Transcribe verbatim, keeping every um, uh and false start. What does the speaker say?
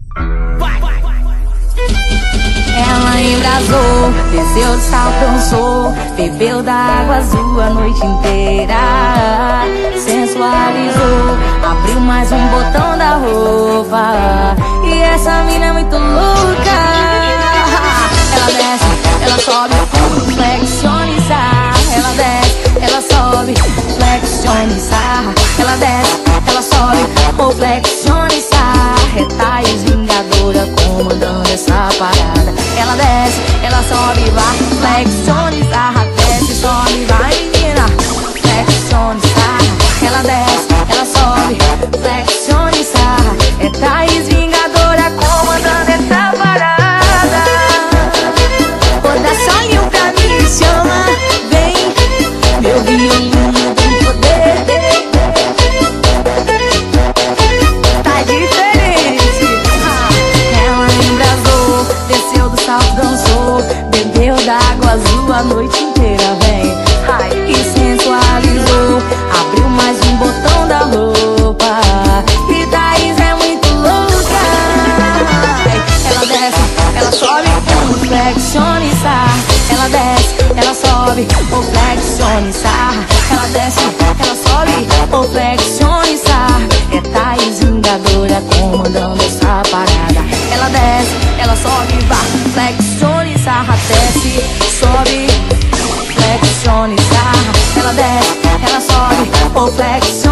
Ela embrasou, desceu do salto, dançou, bebeu da água azul a noite inteira. Sensualizou, abriu mais um botão da roupa. E essa mina é muito louca. Ela desce, ela sobe, flexiona e sarra. Ela desce, ela sobe, flexiona e sarra. Ela desce, ela sobe, flexiona e sarra. É Thaís Vingadora comandando essa parada. Ela desce, ela sobe, vai, flexiona e sarra. Desce, sobe, vai menina, flexiona e sarra. Ela desce, ela sobe, flexiona e sarra. É Thaís Vingadora comandando essa parada. Vou dar solinho pra mim, chama, vem, meu violino tem poder. Tá diferente. Ela embrasou, desceu do salto, dançou, bebeu da água azul a noite inteira, vem. E sensualizou, abriu mais um botão da roupa. E Thaís é muito louca. Ela desce, ela sobe, flexiona e sarra. Ela desce, ela sobe, flexiona e sarra. Ela desce, ela sobe, flexiona e sarra. É Thaís Vingadora comandando essa parada. Ela desce, ela sobe, vai, flexiona e sarra. Desce, sobe, flexiona e sarra. Ela desce, ela sobe, flexiona